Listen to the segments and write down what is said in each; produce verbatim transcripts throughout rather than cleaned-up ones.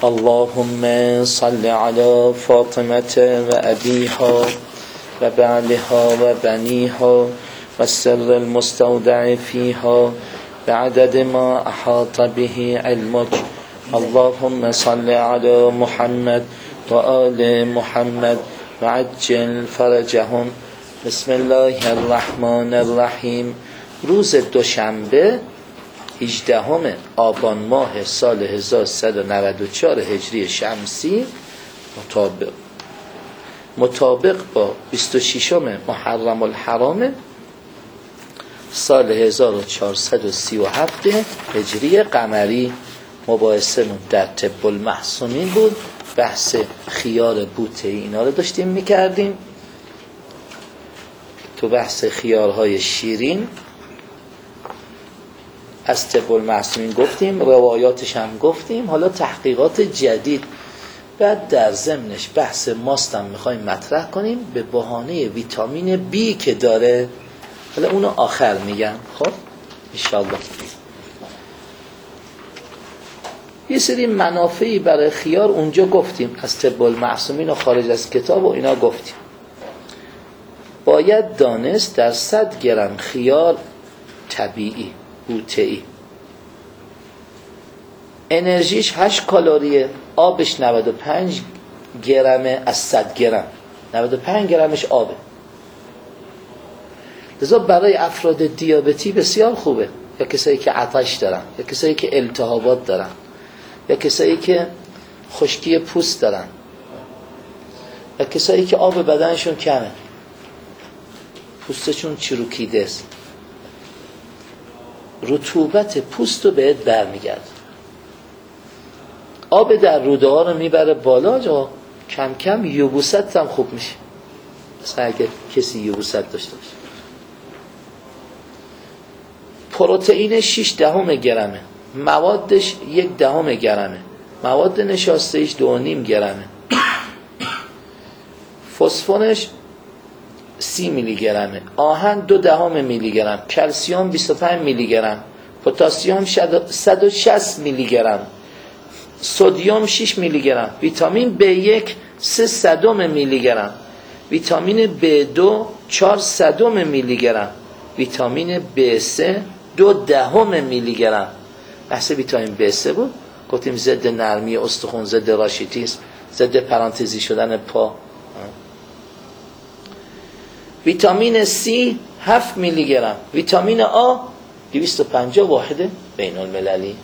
اللهم صل على فاطمة وأبيها وبعلها وبنيها والسر المستودع فيها بعدد ما أحاط به علمك. اللهم صل على محمد وآل محمد وعجل فرجهم. بسم الله الرحمن الرحیم. روز دوشنبه هجدهم آبان ماه سال هزار و سیصد و نود و چهار هجری شمسی مطابق مطابق با بیست و ششم محرم الحرام سال هزار و چهارصد و سی و هفت هجری قمری. مباحثمون در طب المحسومین بود. بحث خیار بوته اینا رو داشتیم میکردیم. تو بحث خیارهای شیرین از طب المحسومین گفتیم، روایاتش هم گفتیم. حالا تحقیقات جدید بعد در ضمنش بحث ماست هم میخوایم مطرح کنیم به بهانه ویتامین بی که داره. حالا اونو آخر میگم. خب انشالله یه سری منافعی برای خیار اونجا گفتیم از طب المحسومین و خارج از کتاب و اینا گفتیم. باید دانست در صد گرم خیار طبیعی بوته‌ای انرژیش هشت کالریه، آبش نود و پنج گرمه از صد گرم، نود و پنج گرمش آبه. لذا برای افراد دیابتی بسیار خوبه، یا کسایی که عطش دارن، یا کسایی که التهابات دارن، یا کسایی که خشکی پوست دارن، یا کسایی که آب بدنشون کمه، پوستشون چروکیده است، رطوبت پوست رو بهت برمیگرد. آب در روده ها رو میبره بالا، جا کم کم یبوست هم خوب میشه. مثلا اگه کسی یبوست داشته باشه. پروتئین شش دهم گرمه، موادش یک دهم گرمه، مواد نشاستهش دو و نیم گرمه، فسفرش سی میلی گرمه، آهن دو دهم میلی گرم، کلسیوم بیست و پنج میلی گرم، پتاسیم صد و شصت میلی گرم، سدیم شش میلی گرم، ویتامین بی یک سه صدم میلی گرم، ویتامین بی دو چهار صدم میلی گرم، ویتامین بی سه دو دهم میلی گرم. بحث ویتامین بی سه بود، گفتیم ضد نرمی استخوان، ضد راشیتیسم، ضد پرانتزی شدن پا. ویتامین سی هفت میلی گرم، ویتامین آ دویست و پنجاه واحد بین المللی.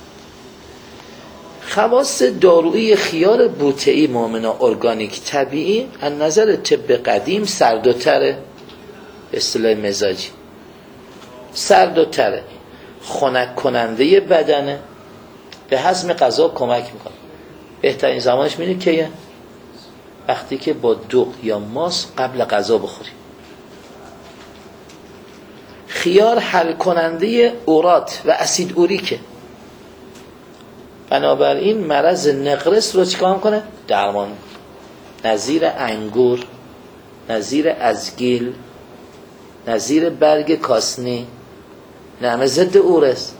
خواص دارویی خیار بوته‌ای مؤمنا ارگانیک طبیعی از نظر طب قدیم سرد و تره، اصطلاح مزاجی سرد و تره، خنک کننده بدنه، به هضم غذا کمک میکنه. بهترین زمانش میدونی کیه؟ وقتی که با دوغ یا ماس قبل غذا بخوری. خیار حل کننده اورات و اسید اوریکه، بنابراین مرض نقرس رو چیکار کنه؟ درمان. نظیر انگور، نظیر ازگیل، نظیر برگ کاسنی، نعمه ضد اورس.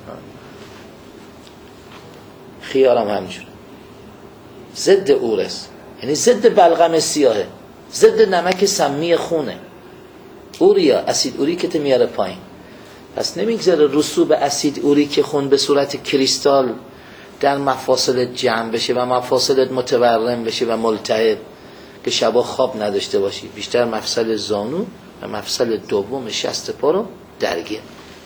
خیارم همجوره، ضد اورس، یعنی ضد بلغم سیاهه، ضد نمک سمی خونه. اوریا اسید اوریکت میاره پایین، پس نمیگذاره رسوب اسید اوریک خون به صورت کریستال در مفاصلت جمع بشه و مفاصلت متورم بشه و ملتهب که شبا خواب نداشته باشی. بیشتر مفصل زانو و مفصل دوم شست پا رو درگیر.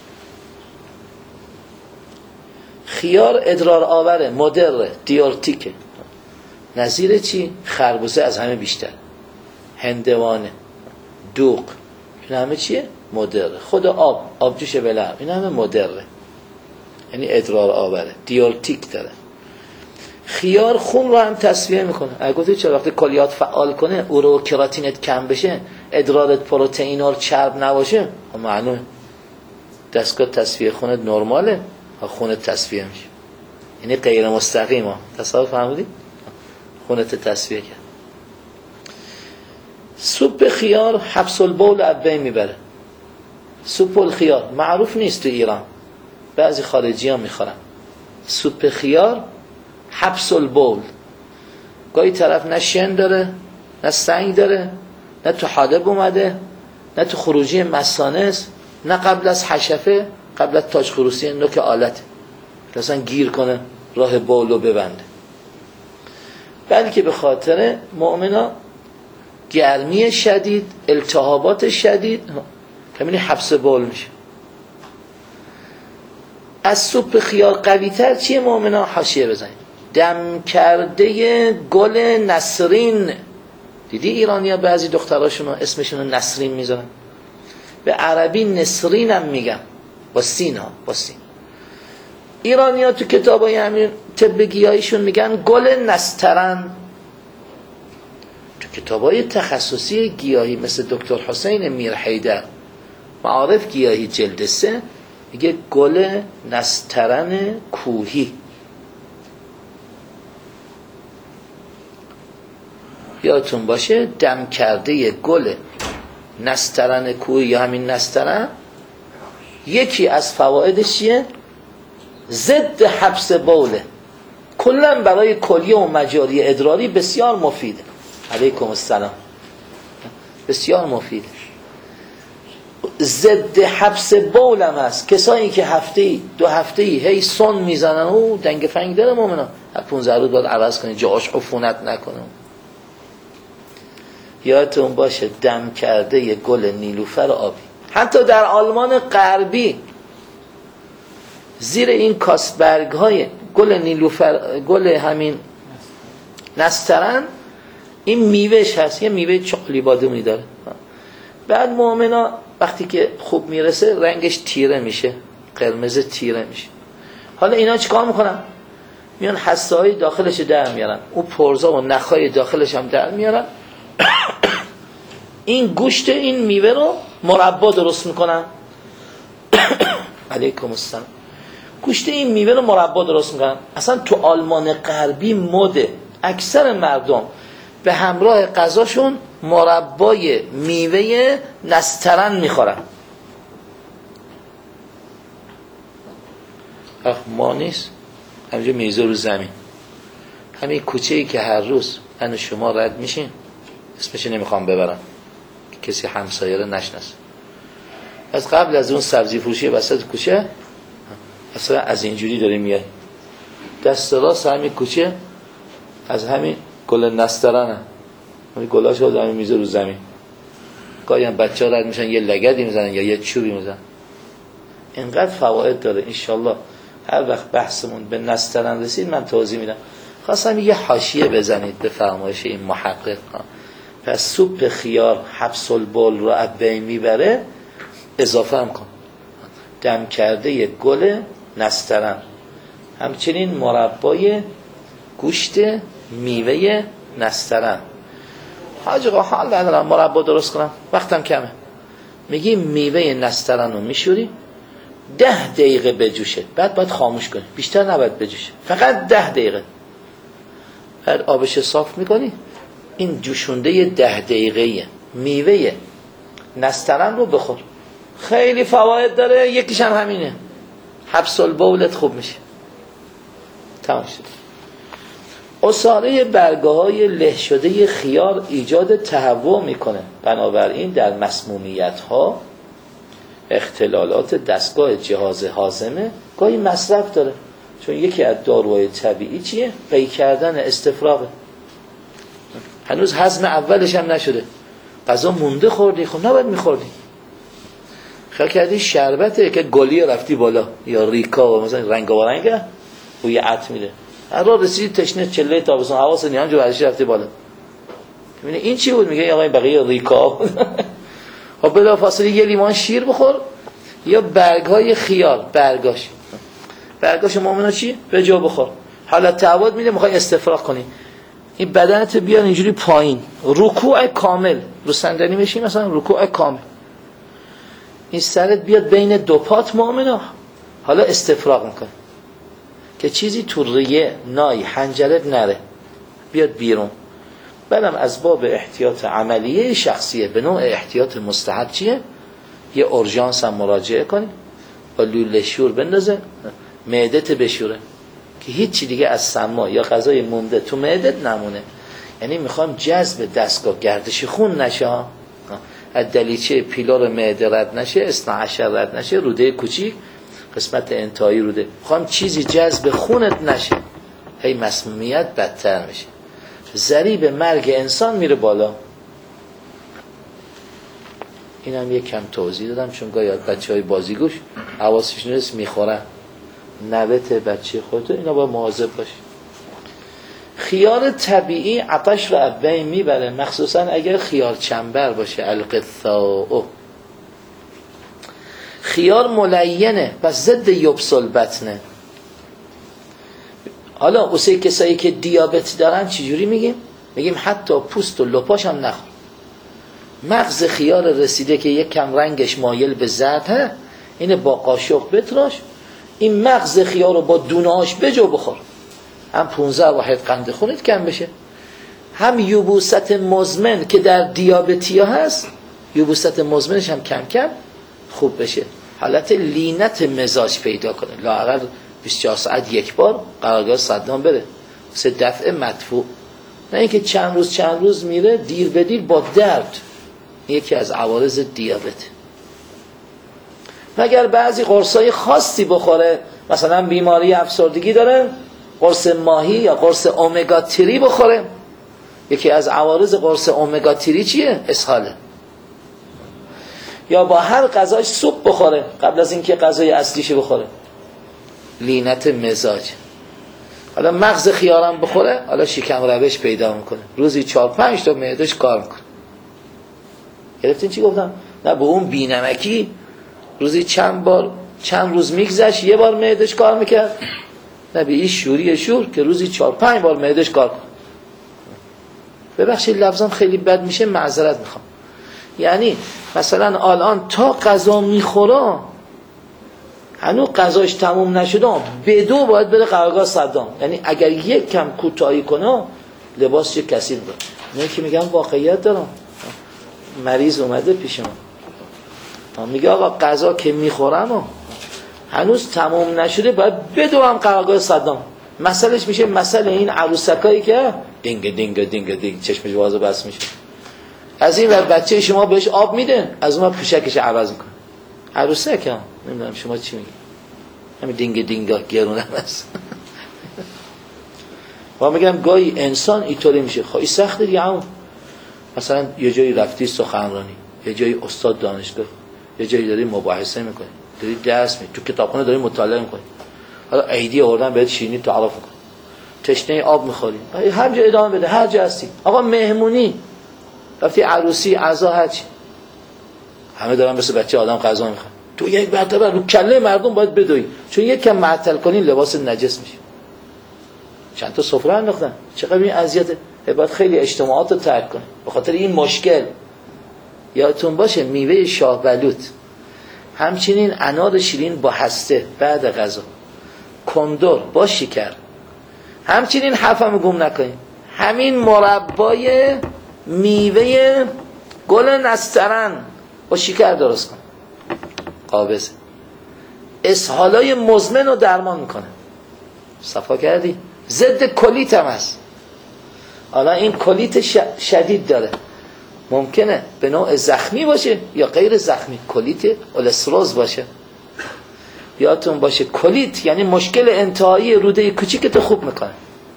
خیار ادرار آوره، مدره، دیورتیکه. نظیر چی؟ خربوزه از همه بیشتر، هندوانه، دوغ، این همه چیه؟ مدره. خود آب، آبجوش بلعب، این همه مدره، یعنی ادرار آوره، دیورتیک داره. خیار خون رو هم تصفیه میکنه. اگه گفتی چرا وقتی کلیات فعال کنه اورو کراتینت کم بشه، ادرارت پروتئین و چرب نباشه، معلومه دستگاه تصفیه خونت نرماله و خونت تصفیه میشه. یعنی غیر مستقیمه. تصور فهمیدی؟ خونت تصفیه کرد. سوپ خیار حبس البول از بین میبره. سوپ الخیار معروف نیست تو ایران، بعضی خارجی ها میخورن. سوپ خیار حبس البول. گاهی طرف نه شن داره، نه سنگ داره، نه تو حالب اومده، نه تو خروجی مثانه است، نه قبل از حشفه، قبل از تاج خروسی نوک آلت که اصلا گیر کنه راه بولو ببنده، بلکه به خاطر مؤمنا گرمی شدید، التهابات شدید، همین حبس بول میشه. از سوپ خیار قوی تر چیه مؤمنا؟ حاشیه بزنید. دم کرده گل نسرین. دیدی ایرانی ها بعضی دختراشون اسمشون رو نسرین میذارن، به عربی نسرین هم میگن، با سین ها، با سین. ایرانی ها تو کتاب های همین طب گیاهیشون میگن گل نسترن. تو کتاب های تخصصی گیاهی مثل دکتر حسین میرحیدر معارف گیاهی جلد سه میگه گل نسترن کوهی. یادتون باشه دم کرده گل نسترن کوهی یا همین نسترن یکی از فوایدش چیه؟ ضد حبس بوله. کلا برای کلیه و مجاری ادراری بسیار مفیده. علیکم السلام. بسیار مفیده. ضد حبس بول هم هست. کسایی که هفته دو هفته هی سون میزنن او دنگ فنگ داره مؤمنا، پانزده روز باید عوض کنی جاش عفونت نکنه. یادتون باشه دم کرده یه گل نیلوفر آبی، حتی در آلمان غربی زیر این کاستبرگ های گل نیلوفر، گل همین نسترن، این میوهش هست، یه میوه چاقلی بادومی داره. بعد مؤمنا وقتی که خوب میرسه رنگش تیره میشه، قرمز تیره میشه. حالا اینا چیکار میکنن؟ میان حسه های داخلش در میارن، اون پرزا و نخای داخلش هم در میارن این گوشت این میوه رو مربا درست میکنن. علیکم السلام. گوشت این میوه رو مربا درست میکنن. اصلا تو آلمان غربی مده، اکثر مردم به همراه غذاشون مربای میوه نسترن میخورن. اخ ما نیست، همینجا میزه رو زمین، همین کوچه‌ای که هر روز من شما رد میشین، اسمش نمیخوام ببرم کسی همسایه رو نشناسه، از قبل از اون سبزی فروشی وسط کوچه اصلا از اینجوری داره میاد، دست راست همین کوچه از همین گل نسترن هم. همین گلاش ها همین میزه رو زمین، گاهی هم بچه ها رد میشن یه لگدی میزنن یا یه چوبی میزنن. اینقدر فواید داره. انشالله هر وقت بحثمون به نسترن رسید من توضیح میدم. خواستم یه حاشیه بزنید به فرمایش این محقق. پس سوپ خیار حبس البول رو از بین میبره، اضافه هم کن دم کرده یه گل نسترن، همچنین مربای گوشت میوه نسترن. حاج آقا حال ندارم مربا درست کنم، وقتم کمه. میگی میوه نسترن رو میشوری، ده دقیقه بجوشه، بعد باید خاموش کنی، بیشتر نباید بجوشه، فقط ده دقیقه. بعد آبش صاف میکنی، این جوشونده ده دقیقه میوه نسترن رو بخور، خیلی فواید داره. یکیش هم همینه، حبس البولت خوب میشه. تمام شد. عصاره برگه های له شده خیار ایجاد تهوع میکنه، بنابراین در مسمومیت ها اختلالات دستگاه جهاز هاضمه گاهی مصرف داره، چون یکی از داروهای طبیعی چیه؟ قی کردن استفراغه. هنوز هضم اولش هم نشده، غذا مونده خوردی، خب نباید میخوردی. خیال کردی شربته که گلی رفتی بالا یا ریکا و مثلا رنگ و رنگه و یه عط میده، هر را رسیدی تشنه چله تابستون حواس نیام جو ورشی رفتی بالا. میبینی این چی بود؟ میگه آقا بقیه ریکا. خب بلا فاصله یه لیوان شیر بخور یا برگ‌های خیار، برگاش برگاش مؤمنا چی؟ به جا بخور. حالا تعود میده میخوای استفراغ کنی، این بدنت بیان اینجوری پایین، رکوع کامل، رو صندلی بشین مثلا رکوع کامل، این سرت بیاد بین دو پات مؤمنا، حالا استفراغ میکنه که چیزی تو ریه نای حنجرت نره، بیاد بیرون. بعدم از باب احتیاط عملیه شخصیه، به نوع احتیاط مستحب چیه؟ یه اورژانس هم مراجعه کنی، با لوله شور بندازه معدت بشوره که هیچی دیگه از سما یا غذای مونده تو معدت نمونه. یعنی میخوام جذب دستگاه گردش خون نشه، از دلیچه پیلور معده رد نشه، اثنا عشر رد نشه، روده کوچیک قسمت انتهایی روده، میخوام چیزی جذب خونت نشه، هی مسمومیت بدتر میشه، ضریب مرگ انسان میره بالا. اینم یک کم توضیح دادم چون گاهی بچه های بازیگوش حواسش نیست میخورن، نوت بچه خودتو، اینا باید مواظب باشی. خیار طبیعی عطش رو از بین میبره، مخصوصا اگر خیار چنبر باشه. القثاء خیار ملینه و ضد یبس البطنه. حالا واسه کسایی که دیابت دارن چجوری میگیم؟ میگیم حتی پوست و لپاش هم نخور. مغز خیار رسیده که یک کم رنگش مایل به زرد، اینه با قاشق بتراش، این مغز خیار رو با دونهاش بجو بخور، هم پونزده واحد قند خونت کم بشه، هم یبوست مزمن که در دیابتی ها هست، یبوست مزمنش هم کم کم خوب بشه، حالت لینت مزاج پیدا کنه، لااقل بیست و چهار ساعت یک بار قرارگاه صدام بره، سه دفعه مدفوع، نه اینکه چند روز چند روز میره دیر به دیر با درد. یکی از عوارض دیابت. مگر بعضی قرصای خاصی بخوره، مثلا بیماری افسردگی داره، قرص ماهی یا قرص اومگا سه بخوره. یکی از عوارض قرص اومگا سه چیه؟ اسهاله. یا با هر غذاش سوپ بخوره قبل از اینکه غذای اصلیش بخوره، لینت مزاج. حالا مغز خیارم بخوره، حالا شکم روش پیدا میکنه، روزی چهار پنج تا معدهش کار میکنه. گرفتین چی گفتم؟ نه به اون بینمکی روزی چند بار چند روز میگذشت یه بار معدهش کار میکرد، نه به این شوری شور که روزی چهار پنج بار معدهش کار کنه. ببخشید لفظم خیلی بد میشه، معذرت میخوام. یعنی مثلا الان تا غذا میخوره هنوز غذاش تموم نشده، به دو باید بره قرارگاه صدام. یعنی اگر یک کم کوتاهی کنه لباس چه کثیف بود. نه که میگم واقعیت دارم، مریض اومده پیش ما میگه آقا غذا که میخورم هنوز تموم نشده باید بدوم قرارگاه صدام. مسئلهش میشه مسئله این عروسکایی که دینگ دینگ دینگ دینگ چشمش باز و بس میشه. از این ور بچه شما بهش آب میده، از اون پوشکش عوض میکنه. عروسک ها نمیدونم شما چی میگی، همین دینگ دینگا گرونه هست. ما میگم گاهی انسان اینطوری میشه، خواهی سخته دیگه. هم مثلا یه جایی رفتی سخنرانی، یه جایی استاد دانشگاه، یه جایی داری مباحثه میکنی، داری درس میکنی، تو کتابخونه داری مطالعه میکنی، حالا عیدی آوردن بهت شیرینی تعارف میکنی، تشنه آب میخوری، هر جا ادامه بده، هر جا هستی. آقا مهمونی رفتی، عروسی، عزا، هرچی، همه دارن مثل بچه آدم غذا میخوان، تو یک مرتبه رو کله مردم باید بدوی، چون یک کم معطل کنی لباس نجس میشه. چند تا سفره انداختن، چقدر این اذیته. باید خیلی اجتماعات رو ترک کنه به خاطر این مشکل. یادتون باشه میوه شاه بلوط، همچنین انار شیرین با هسته بعد غذا، کندر با شکر، همچنین حرفم گم نکنید، همین مربای میوه گل نسترن با شکر درست کن، قابضه، اسهالای مزمن رو درمان میکنه. صفا کردی؟ ضد کلیت هم هست. حالا این کلیت شدید داره، ممکنه به نوع زخمی باشه یا غیر زخمی، کلیت اولستروز باشه. یادتون باشه کلیت یعنی مشکل انتهایی روده کوچیکت خوب میکنه.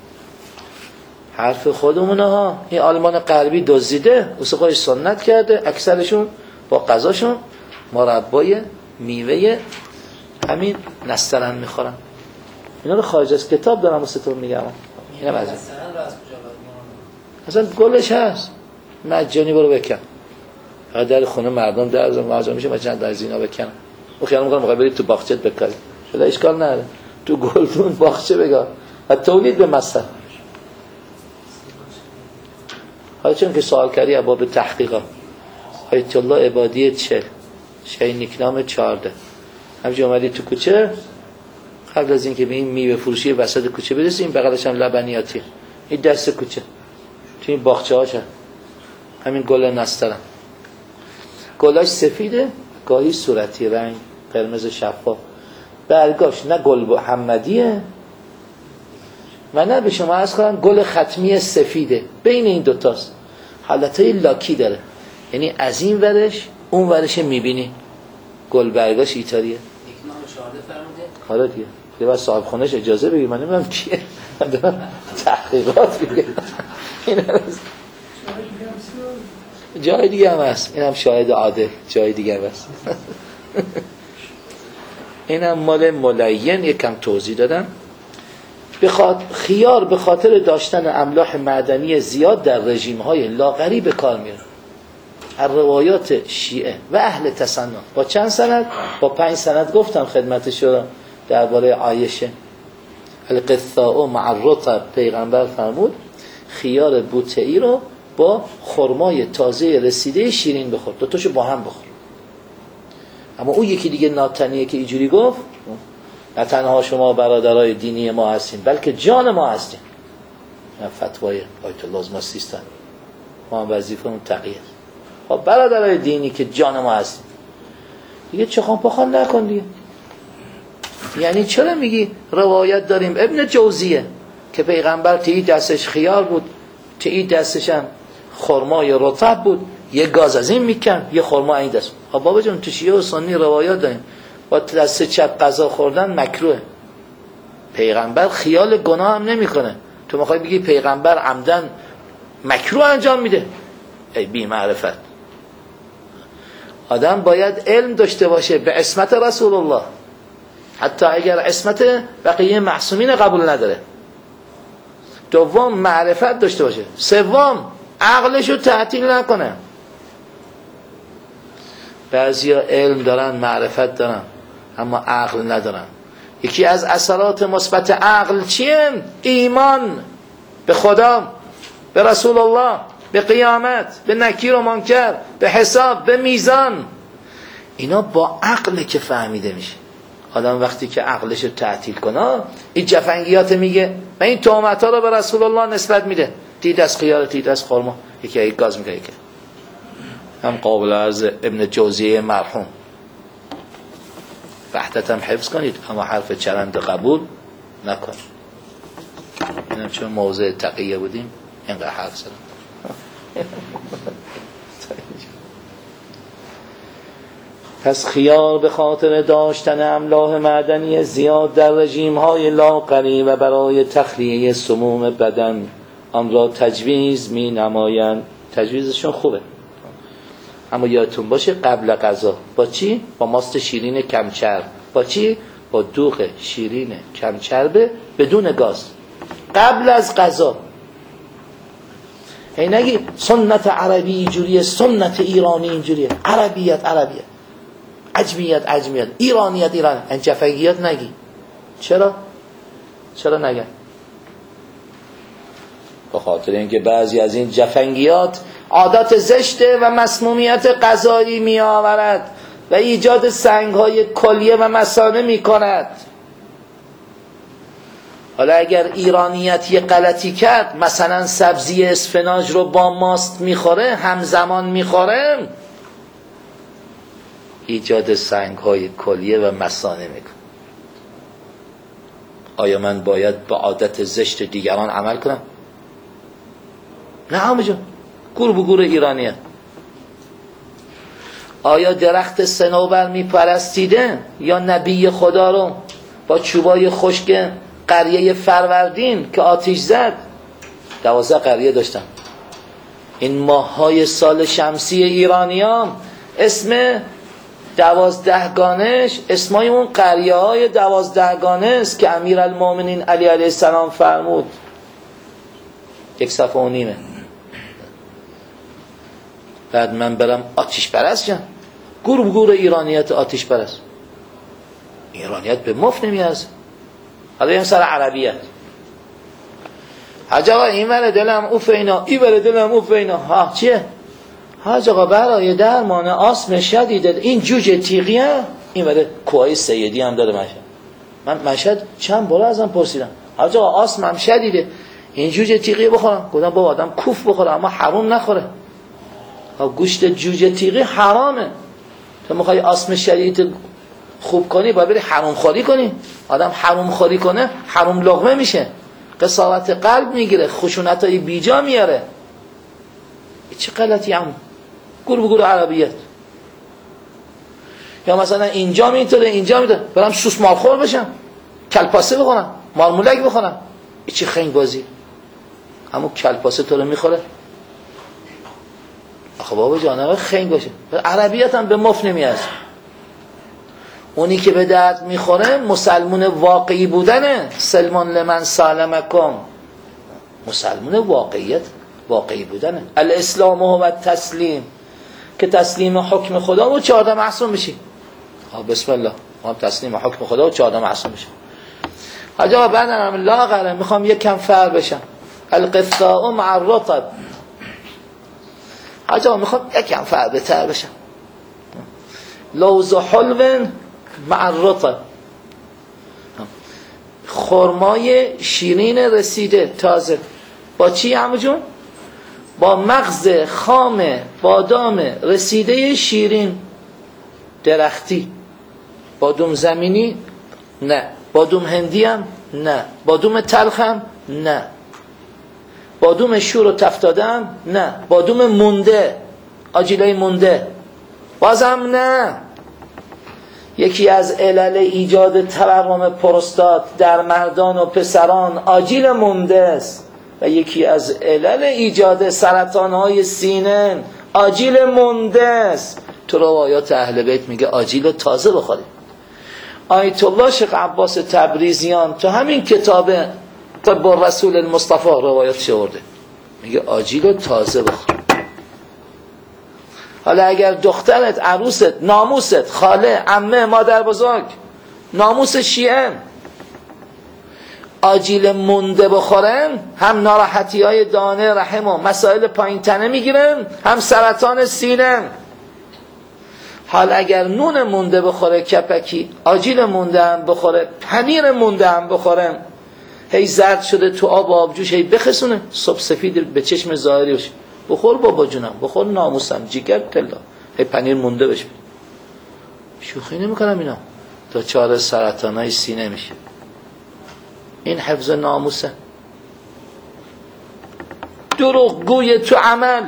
حرف خودمونه ها، این آلمان غربی دزدیده، واسه خودش سنت کرده، اکثرشون با غذاشون مربای میوه همین نسترن میخورن. اینا رو خارج از کتاب دارم واسه تو میگم. اینا بعضی اصلا گلش هست، مجانی برو بکن، فقط در خونه مردم در مجانی میشه، مجانی در زینا بکن. اون خیال میکنم موقع برید تو باغچت بکاری، شده اشکال نداره، تو گلدون باغچه بگار و تولید به مصرف. حالا چون که سوال کردی ابواب تحقیقات، آیت الله عبادی چه شای نیکنام چهارده، همچنین اومدی تو کوچه، قبل از اینکه به این میوه فروشی وسط کوچه برسی، این بغلش هم لبنیاتی، این دست کوچه تو این باغچه هاش همین گل نسترن، گلاش سفیده، گاهی صورتی رنگ قرمز شفاف، برگاش نه گل محمدیه و نه به شما عرض کنم گل ختمی سفیده، بین این دوتاست، حالتهای لاکی داره، یعنی از این ورش اون ورش میبینی گل برگاش ایتالیه. یکی هم شارده فرموده حالا دیگه یه بار صاحب خونش اجازه بگیر، من نمیدونم چیه، من دارم تحقیقات میگم. جای دیگه هم هست، اینم شاهد عادل، جای دیگه هم هست. اینم مال ملین، یکم توضیح دادم. بخاطر خیار به خاطر داشتن املاح معدنی زیاد در رژیم های لاغری به کار میره. از روایات شیعه و اهل تسنن با چند سند؟ با پنج سند گفتم خدمت شما درباره عایشه. القثاء مع الرطب، پیغمبر فرمود خیار بوتئی رو با خرمای تازه رسیده شیرین بخور، دو تاشو با هم بخور. اما اون یکی دیگه ناتنیه که اینجوری گفت نه تنها شما برادرای دینی ما هستین بلکه جان ما هستین. فتوای آیت الله از ما سیستان، ما هم وظیفمون تقیه. خب برادرای دینی که جان ما هستین دیگه چخان پخان نکن دیگه. یعنی چرا میگی روایت داریم ابن جوزیه که پیغمبر تی دستش خیار بود، تی دستش هم خرمای رطب بود، یه گاز از این میکن یه خرما این دست. خب بابا جون تو شیعه و سنی روایات داریم با دست چپ غذا خوردن مکروه. پیغمبر خیال گناه هم نمیکنه، تو میخوای بگی پیغمبر عمدن مکروه انجام میده؟ ای بی معرفت. آدم باید علم داشته باشه به عصمت رسول الله، حتی اگر عصمت بقیه معصومین قبول نداره. دوم معرفت داشته باشه، سوم عقلشو تعطیل نکنه. بعضیا علم دارن معرفت دارن اما عقل ندارن. یکی از اثرات مثبت عقل چیه؟ ایمان به خدا، به رسول الله، به قیامت، به نکیر و منکر، به حساب، به میزان. اینا با عقل که فهمیده میشه. آدم وقتی که عقلش تعطیل کنه این جفنگیات میگه و این تهمت‌ها رو به رسول الله نسبت میده، دید از خیار، دید از خرما، یکی یک گاز میگه. که هم قابل عرض ابن جوزیه مرحوم، وحدت هم حفظ کنید اما حرف چرند قبول نکن. اینم چون موضع تقیه بودیم اینقدر حرف زدم. پس خیار به خاطر داشتن املاح معدنی زیاد در رژیم های لاغری و برای تخلیه سموم بدن آن را تجویز می نمایند. تجویزشون خوبه اما یادتون باشه قبل غذا با چی؟ با ماست شیرین کمچرب. با چی؟ با دوغ شیرین کمچرب بدون گاز قبل از غذا. هی نگی سنت عربی اینجوریه، سنت ایرانی اینجوریه، عربیت عربیت، عجمیت عجمیت، ایرانیت ایران، این جفنگیات نگی. چرا؟ چرا نگن؟ به خاطر اینکه بعضی از این جفنگیات عادات زشته و مسمومیت غذایی می آورد و ایجاد سنگ‌های کلیه و مثانه می کند. حالا اگر ایرانیت یه غلطی کرد، مثلا سبزی اسفناج رو با ماست میخوره، همزمان میخوره، ایجاد سنگ‌های کلیه و مثانه میکنه. آیا من باید با عادت زشت دیگران عمل کنم؟ نه همه جا گور بگور ایرانیت. آیا درخت صنوبر میپرستیده یا نبی خدا رو با چوبای خشک قریه فروردین که آتیش زد؟ دوازده قریه داشتم. این ماه‌های سال شمسی ایرانیان اسم دوازدهگانش اسمای اون قریه های دوازدهگانه است که امیرالمومنین علی علیه السلام فرمود. یک صفحه و نیمه. بعد من برم آتیش پرست شم؟ گور بگور ایرانیت آتیش پرست. ایرانیت به مفت نمیارزه. حالا این سر عربیت. حاج آقا این وره دلم اوف اینا، این وره دلم اوف اینا. ها چیه؟ حاج آقا برای درمان آسم شدید این جوجه تیغیه. این وره کوهای سیدی هم داره مشهد. من مشهد چند بار ازم پرسیدم حاج آقا آسم هم شدیده این جوجه تیغی بخورم؟ گفتم بابا آدم کوف بخوره اما حرام نخوره. گوشت جوجه تیغی حرامه. تو میخوای آسم شدید خوب کنی باید بری حرام خوری کنی. آدم حرام خوری کنه حرام لقمه میشه. قساوت قلب میگیره، خشونت های بیجا میاره. چه غلطی عمو؟ گروه گروه عربیت. یا مثلا اینجا میتونه اینجا میتونه برام سوس مالخور بشم، کلپاسه بخورم، مارمولک بخورم. این چه خنگ بازی؟ همون کلپاسه تو رو میخوره؟ آخه بابا جانم خنگ باشه. عربیت هم به مفت نمیارزه. اونی که به درد میخوره مسلمون واقعی بودنه. سلمان لمن سالمکم، مسلمون واقعیت واقعی بودنه. الاسلام و تسلیم، که تسلیم حکم خدا و چهارده معصوم بشی. ها بسم الله، ما تسلیم حکم خدا و چهارده معصوم بشی. حاجا بعدم لاغره میخوام یک کم فر بشم. القثاء مع الرطب. حاجا میخوام یک کم فر بتر بشم. لوز حلو مع الرطب. خرمای شیرین رسیده تازه با چی عمو جون؟ با مغز خام بادام رسیده شیرین درختی. بادوم زمینی نه، بادوم هندی هم نه، بادوم تلخ هم نه، بادوم شور و تفتاده هم نه، بادوم مونده، آجیلای مونده بازم نه. یکی از علل ایجاد تورم پروستات در مردان و پسران آجیل مونده است و یکی از علل ایجاد سرطان‌های سینه آجیل مونده است. تو روایات اهل بیت میگه آجیل تازه بخورید. آیت الله شیخ عباس تبریزیان تو همین کتاب طب الرسول المصطفى روایات آورده، میگه آجیل تازه بخور. حالا اگر دخترت، عروست، ناموست، خاله، عمه، مادر بزرگ، ناموس شیعه آجیل مونده بخورن، هم ناراحتی های دانه رحم و مسائل پایین تنه میگیرن، هم سرطان سینه. حال اگر نون مونده بخوره کپکی، آجیل مونده هم بخوره، پنیر مونده هم بخوره، هی زرد شده تو آب و آبجوش هی بخسونه، صبح سفید به چشم ظاهری بشه، بخور بابا جونم، بخور ناموسم، جیگر تلا، هی پنیر مونده بشه. شوخی نمیکنم اینا، تا چهار سرطانای سینه میشه. این حفظ ناموسه. دروغ گوی تو عمل،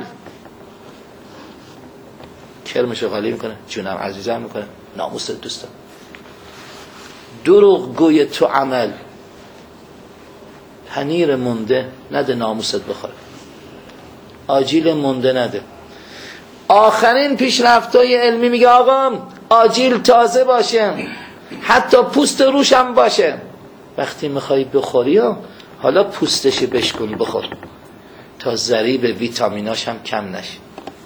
کرمشو خالی میکنه، جونم عزیزم میکنه، ناموس دوستم. دروغ گوی تو عمل، پنیر مونده نده ناموست بخوره، آجیل مونده نده. آخرین پیشرفت‌های علمی میگه آقا آجیل تازه باشه، حتی پوست روشم باشه. وقتی میخوای بخوری حالا پوستش بشکن بخور تا ضریب ویتامیناش هم کم نشه.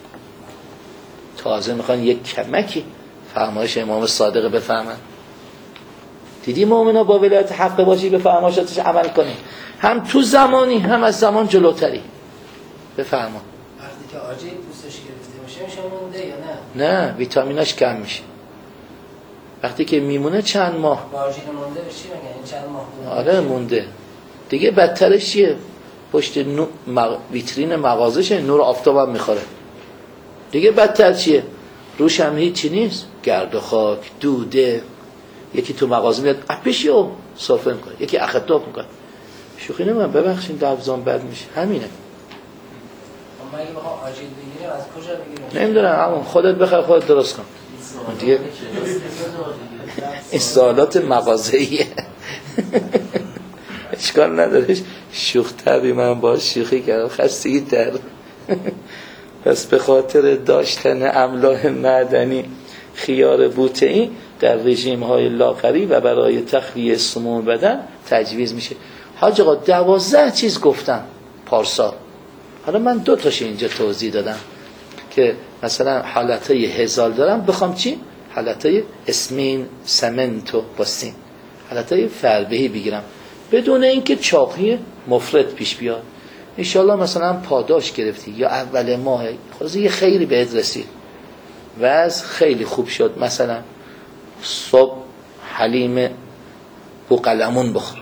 تازه میخوان یک کمکی فرمایش امام صادق بفهمن. دیدی مؤمنا با ولایت حق باشی به فرمایشاتش عمل کنی، هم تو زمانی هم از زمان جلوتری. بفرما. وقتی که آجیل پوستش گرفته میشه میشه مونده یا نه؟ نه، ویتامیناش کم میشه. وقتی که میمونه چند ماه با آجیل مونده بشی میگن این چند ماه مونده. آره مونده دیگه. بدترش چیه؟ پشت نو... مغ... ویترین مغازشه، نور آفتاب هم میخوره دیگه. بدتر چیه؟ روش هم هیچی نیست، گرد و خاک، دوده. یکی تو مغازه میاد اپیشی و صافه میکنه، یکی اخطاب میکنه. شوخی نمیکنم، ببخشین لفظام بد میشه، همینه. اما اگه بخوام آجیل بگیرم از کجا بگیرم؟ نمیدونم، اما خودت بخر خودت درست کن دیگه. این سوالات مغازه‌ایه. اشکال ندارش، شوخ طبعی من باش شوخی کردم، خستگی در. پس به خاطر داشتن املاح معدنی خیار بوتئی در رژیم های لاغری و برای تخلیه سموم بدن تجویز میشه. حاج آقا دوازده چیز گفتم پارسال، حالا من دو تاش اینجا توضیح دادم که مثلا حالتهای هزال دارم، بخوام چی؟ حالتهای اسمین سمنتو با سین، حالتهای فربهی بگیرم بدون اینکه چاقی مفرط پیش بیاد. انشالله مثلا پاداش گرفتی یا اول ماه خلاص یه خیری بهت رسید، وضع خیلی خوب شد، مثلا صبح حلیم بوقلمون بخور،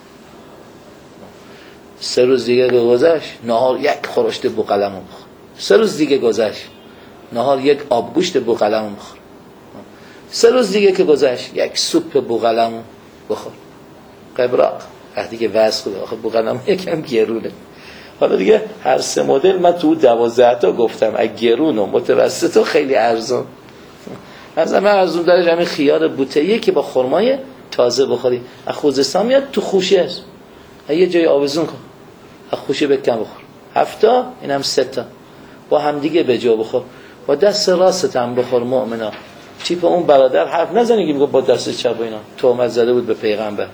سه روز دیگه گذشت نهار یک خورشت بوقلمون بخور، سه روز دیگه گذشت نهار یک آبگوشت بوقلمون بخور، سه روز دیگه که گذشت یک سوپ بوقلمون بخور. قبراق وقتی که وزن خوبه. آخه بوقلمون یکم گرونه. حالا دیگه هر سه مدل من تو دوازده تا گفتم، از گرون و متوسط و خیلی ارزون. از همه ارزون درش همین خیار بوته‌ایه که با خرمای تازه بخوری. از خوزستان میاد تو خوشه است، یه جای آویزون کن، از خوشه بکن بخور. هفتا اینم سه تا با هم دیگه به جا بخور. با دست راست هم بخور مؤمنا. چی به اون برادر حرف نزنی که میگه با دست چپ اینا تهمت زده بود به پیغمبر.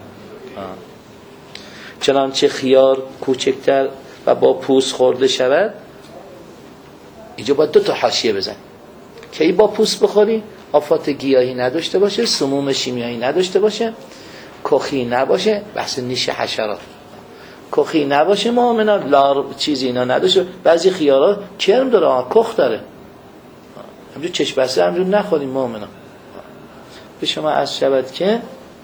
چنانچه خیار کوچکتر و با پوست خورده شود، اینجا باید دو تا حاشیه بزن که ای با پوست بخوری، آفات گیاهی نداشته باشه، سموم شیمیایی نداشته باشه، کخی نباشه، بحث نیش حشرات، کخی نباشه مؤمنا، لار چیزی اینا نداشه. بعضی خیارا کرم داره، کخ داره، همجور چشم بسته همجور نخوریم مؤمنا. به شما عرض شود که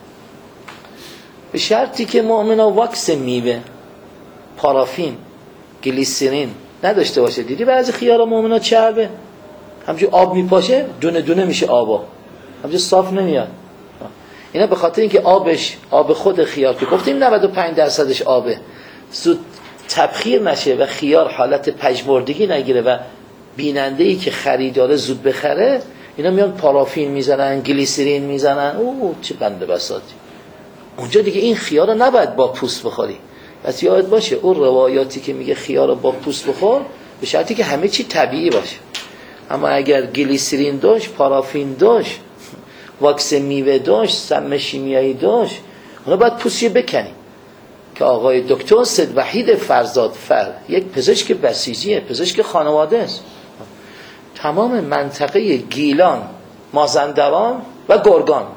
به شرطی که مؤمنا واکس میوه، پارافین، گلیسرین نداشته باشه. دیدی بعضی خیارا مؤمنا چربه، همجور آب میپاشه دونه دونه میشه آبا، همجور صاف نمیاد. اینا به خاطر اینکه آبش آب خود خیار که گفتیم نود و پنج درصدش آبه، زود تبخیر نشه و خیار حالت پژمردگی نگیره و بیننده‌ای که خریداره زود بخره، اینا میان پارافین میزنن، گلیسرین میزنن. اوه چه بنده بساطی. اونجا دیگه این خیار رو نباید با پوست بخوری. پس یاد باشه اون روایاتی که میگه خیار رو با پوست بخور به شرطی که همه چی طبیعی باشه. اما اگر گلیسرین داشت، پارافین داشت، واکس میوه داشت، سم شیمیایی داشت، اونا باید پوستی بکنی. که آقای دکتر سید وحید فرزاد فر یک پزشک بسیجیه، پزشک خانواده است، تمام منطقه گیلان، مازندران و گرگان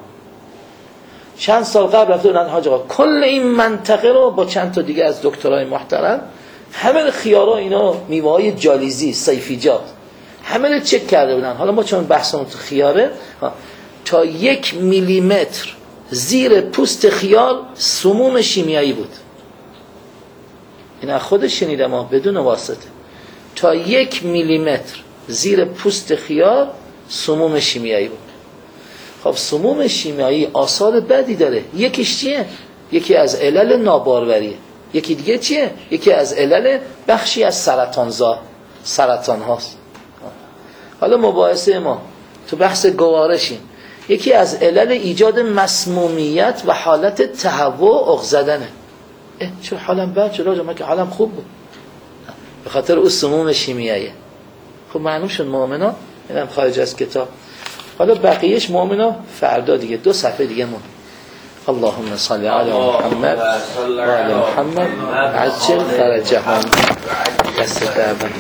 چند سال قبل رفته بودن حاج آقا کل این منطقه رو با چند تا دیگه از دکترای محترم، همه خیارا اینا میوه‌های جالیزی، سیفیجات، همه رو چک کرده بودن. حالا ما چون بحثمون تو خیاره، تا یک میلیمتر زیر پوست خیار سموم شیمیایی بود. این از خودش شنیدم ما بدون واسطه. تا یک میلیمتر زیر پوست خیار سموم شیمیایی بود. خب سموم شیمیایی آثار بدی داره. یکیش چیه؟ یکی از علل ناباروریه. یکی دیگه چیه؟ یکی از علل بخشی از سرطانزا سرطان هاست. حالا مباحثه ما تو بحث گوارشیم. یکی از علل ایجاد مسمومیت و حالت تهوع عق زدنه. اه چه حالم بد شد آجا، من که حالم خوب بود، به خاطر اون سموم شیمیاییه. خب معلوم شد مؤمنا، اینم خارج از کتاب. حالا بقیهش مؤمنا فردا دیگه دو صفحه دیگه مون. اللهم صل علی محمد و علی محمد عجل فرجهم. دست